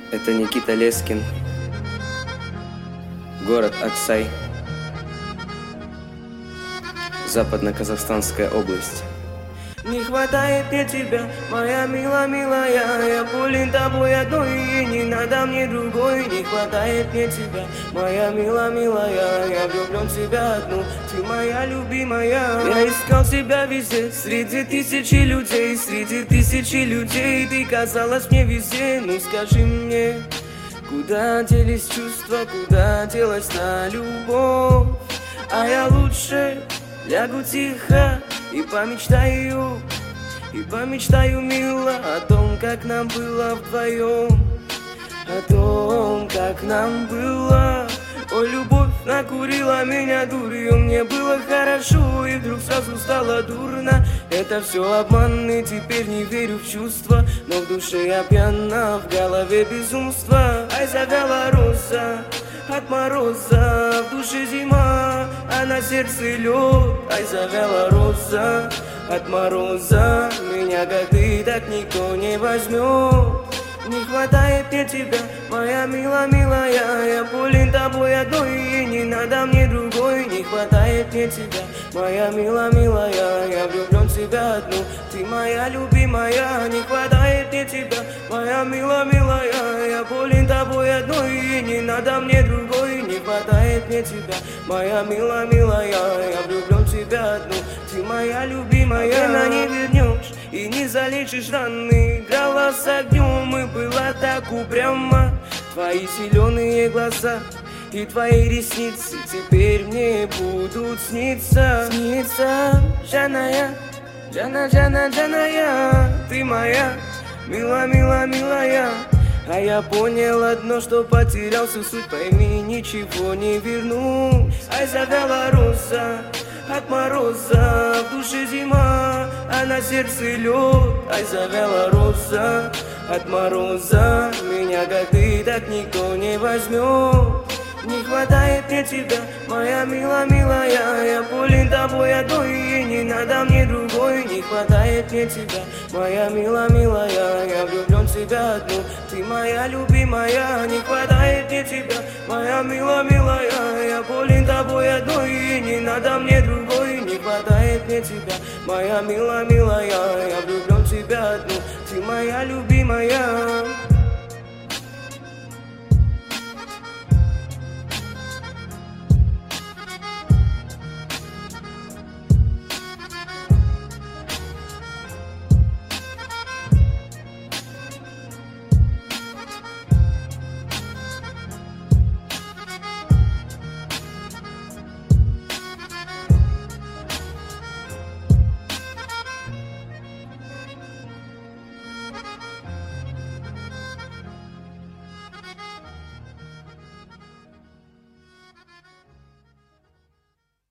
Это Никита Лескин, город Аксай, Западно-Казахстанская область. Не хватает мне тебя, моя милая, я болен тобой одной, и не надо мне другой. Не хватает мне тебя, моя милая, я влюблен в тебя одну, ты моя любимая. Я искал тебя везде, среди тысячи людей, ты казалась мне везде. Ну скажи мне, куда делись чувства, куда делась та любовь? А я лучше лягу тихо и помечтаю, мило, о том, как нам было вдвоем, о том, как нам было. Ой, любовь накурила меня дурью, мне было хорошо, и вдруг сразу стало дурно. Это все обман, и теперь не верю в чувства, но в душе я пьяна, в голове безумство. Ай, завяла роза от мороза, в душе зима, а на сердце лед. Ай, завяла роза от мороза, меня как ты так никто не возьмет. Не хватает мне тебя, моя милая, я болен тобой одной, и не надо мне другой. Не хватает мне тебя, моя милая, я влюблен в тебя одну, ты моя любимая. Не хватает мне тебя, моя милая, я болен тобой одной, и не надо мне другой. Не хватает мне тебя, моя милая, я влюблен в тебя одну, ты моя любимая. Она не вернешь и не залечишь раны, играла с огнем и была так упряма. Твои зеленые глаза и твои ресницы теперь мне будут сниться. Жаная, Джаная, ты моя милая. А я понял одно, что потерял всю суть, пойми, ничего не верну. Ай, завяла роза от мороза, в душе зима, а на сердце лед. Ай, завяла роза от мороза, меня как ты так никто не возьмет. Не хватает мне тебя, моя милая, я болен тобой одной, и не надо мне другой. Не хватает мне тебя, моя милая, я влюблен в тебя одну, ты моя любимая. Не хватает мне тебя, моя милая, я болен тобой одной, и не надо мне другой. Не хватает мне тебя, моя милая, я влюблен в тебя одну, ты моя любимая.